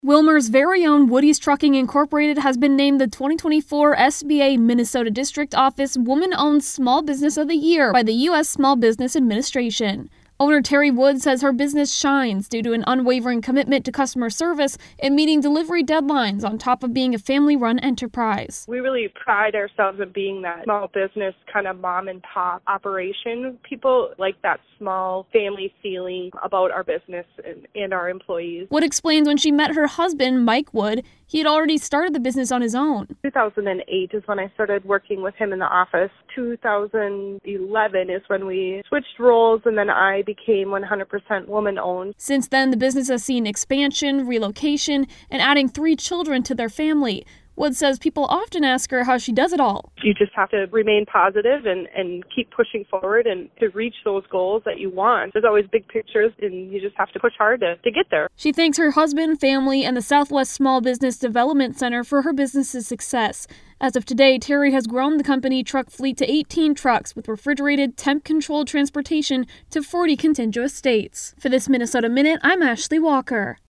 Willmar's very own Woody's Trucking Incorporated has been named the 2024 SBA Minnesota District Office Woman-Owned Small Business of the Year by the U.S. Small Business Administration. Owner Terry Wood says her business shines due to an unwavering commitment to customer service and meeting delivery deadlines on top of being a family-run enterprise. We really pride ourselves in being that small business kind of mom and pop operation. People like that small family feeling about our business and our employees. Wood explains when she met her husband, Mike Wood, he had already started the business on his own. 2008 is when I started working with him in the office. 2011 is when we switched roles, and then I became 100% woman-owned. Since then, the business has seen expansion, relocation, and adding 3 children to their family. Wood says people often ask her how she does it all. You just have to remain positive and keep pushing forward and to reach those goals that you want. There's always big pictures, and you just have to push hard to get there. She thanks her husband, family, and the Southwest Small Business Development Center for her business's success. As of today, Terry has grown the company truck fleet to 18 trucks with refrigerated, temp-controlled transportation to 40 contiguous states. For this Minnesota Minute, I'm Ashley Walker.